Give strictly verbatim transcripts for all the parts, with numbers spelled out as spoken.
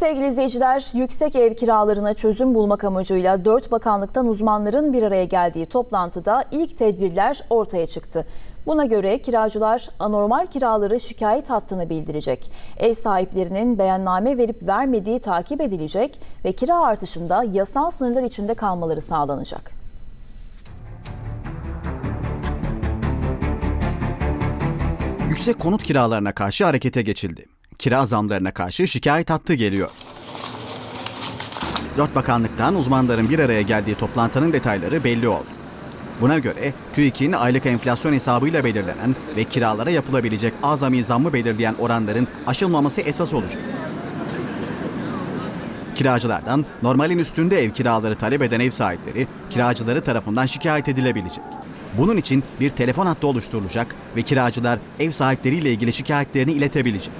Sevgili izleyiciler, yüksek ev kiralarına çözüm bulmak amacıyla dört bakanlıktan uzmanların bir araya geldiği toplantıda ilk tedbirler ortaya çıktı. Buna göre kiracılar anormal kiraları şikayet hattını bildirecek. Ev sahiplerinin beyanname verip vermediği takip edilecek ve kira artışında yasal sınırlar içinde kalmaları sağlanacak. Yüksek konut kiralarına karşı harekete geçildi. Kira zamlarına karşı şikayet hattı geliyor. Dört bakanlıktan uzmanların bir araya geldiği toplantının detayları belli oldu. Buna göre TÜİK'in aylık enflasyon hesabıyla belirlenen ve kiralara yapılabilecek azami zammı belirleyen oranların aşılmaması esas olacak. Kiracılardan normalin üstünde ev kiraları talep eden ev sahipleri kiracıları tarafından şikayet edilebilecek. Bunun için bir telefon hattı oluşturulacak ve kiracılar ev sahipleriyle ilgili şikayetlerini iletebilecek.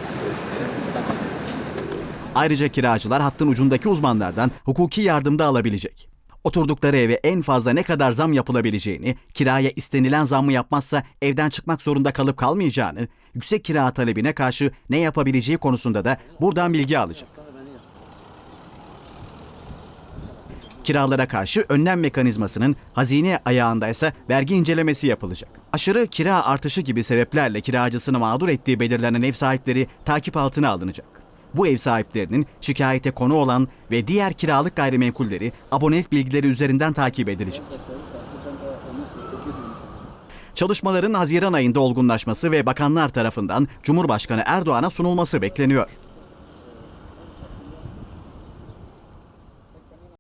Ayrıca kiracılar hattın ucundaki uzmanlardan hukuki yardım da alabilecek. Oturdukları eve en fazla ne kadar zam yapılabileceğini, kiraya istenilen zammı yapmazsa evden çıkmak zorunda kalıp kalmayacağını, yüksek kira talebine karşı ne yapabileceği konusunda da buradan bilgi alacak. Kiralara karşı önlem mekanizmasının hazine ayağında ise vergi incelemesi yapılacak. Aşırı kira artışı gibi sebeplerle kiracısını mağdur ettiği belirlenen ev sahipleri takip altına alınacak. Bu ev sahiplerinin şikayete konu olan ve diğer kiralık gayrimenkulleri abonelik bilgileri üzerinden takip edilecek. Çalışmaların Haziran ayında olgunlaşması ve bakanlar tarafından Cumhurbaşkanı Erdoğan'a sunulması bekleniyor.